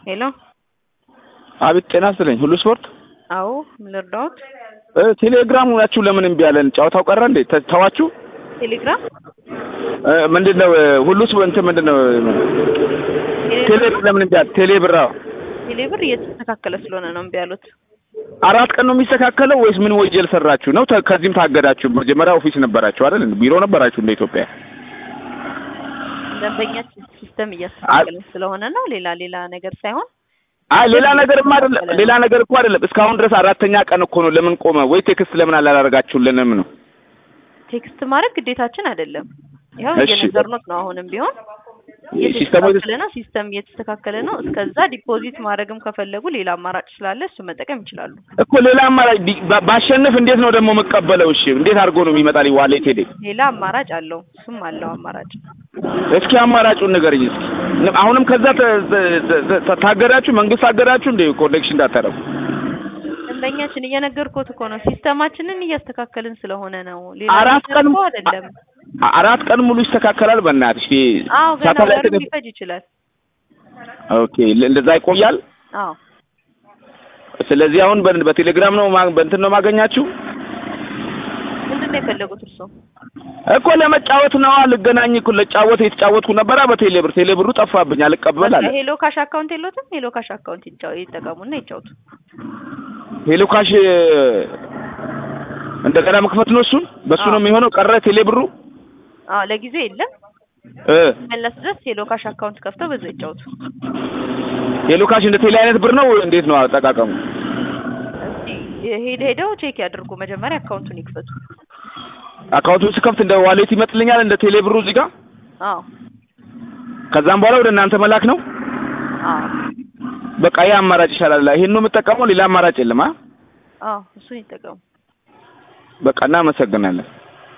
ሄሎ አቤት ጤና ይስጥልኝ ሁሉ ስፖርት አዎ ምን ልርዳዎት ቴሌግራም ያችሁ ለምን እምቢ አለን ጫውታው ቀረ እንዴ ተዋችሁ ቴሌግራም ምንድነው ሁሉ ስፖርት ምንድነው ቴሌብር ለምን እምቢ አለ ቴሌብር እየተስተካከለ ስለሆነ ነው እምቢ ያሉት አራት ቀን ነው የሚስተካከለው ወይስ ምን ወንጀል ሰራችሁ ነው ከዚህም ታገዳችሁ መጀመሪያ ኦፊስ ነበራችሁ አይደል ቢሮ ነበራችሁ እንደ ኢትዮጵያ ደንበኛችን ሲስተም እያስተካከለ ስለሆነ ነው ሌላ ነገር ሳይሆን ሌላ ነገርማ አይደለም ሌላ ነገር እኮ አይደለም እስካሁን ድረስ አራተኛ ቀን እኮ ነው ለምን ቆመ ወይ ቴክስት ለምን አላደረጋችሁልንም ነው ቴክስት ማድረግ ግዴታችን አይደለም ያው እየነገርነው ነው አሁንም ቢሆን ሲስተም እየተስተካከለ ነው እስከዛ ዲፖዚት ማድረግም ከፈለጉ ሌላ አማራጭ ስላለ እሱ መጠቀም ይችላሉ እኮ ሌላ አማራጭ ባሸነፍ እንዴት ነው ደግሞ መቀበለው እሺ እንዴት አድርጎ ነው የሚመጣልኝ ዋሌት ሄደ ሌላ አማራጭ አለው እሱም አለው አማራጭ እስኪ አማራጩን ንገረኝ እስኪ አሁንም ከዛ ታገዳችሁ መንግስት አገዳችሁ እንደ ኮኔክሽን እንዳታረጉ ደንበኛችን እየነገርኩት እኮ ነው ሲስተማችንን እያስተካከልን ስለሆነ ነው ሌላ አይደለም አራት ቀን ሙሉ ይስተካከላል በእናትሽ ሳተላይት ሊፈጅ ይችላል ኦኬ እንደዛ ይቆያል አዎ ስለዚህ አሁን በቴሌግራም ነው በእንትን ነው ማገኛችሁ ምንድነው የፈለጉት እርሶ እኮ ለመጫወት ነው ልገናኝ እኮ ለጫወት የተጫወትኩ ነበር ቴሌብሩ ጠፋብኝ አልቀበል አለ ሄሎ ካሽ አካውንት የለውም ሄሎ ካሽ አካውንት ይጠቀሙና ይጫወቱ ሄሎ ካሽ እንደገና መክፈት ነው እሱን በሱ ነው የሚሆነው ቀረ ቴሌብሩ ለጊዜው የለም መለስ ድረስ ሄሎ ካሽ አካውንት ከፍተው በዛ ይጫወቱ ሄሎ ካሽ እንደ ቴሌ አይነት ብር ነው እንዴት ነው አጠቃቀሙ ሄደው ቼክ ያድርጉ መጀመሪያ አካውንቱን ይክፈቱ አካውንቱን ሲከፍት እንደ ዋሌት ይመጥልኛል እንደ ቴሌ ብሩ እዚህ ጋር ከዛም በኋላ ወደ እናንተ መላክ ነው በቃ ያ አማራጭ ይሻላል ይሄን ነው የምጠቀመው ሌላ አማራጭ የለም እሱን ይጠቀሙ በቃ እናመሰግናለን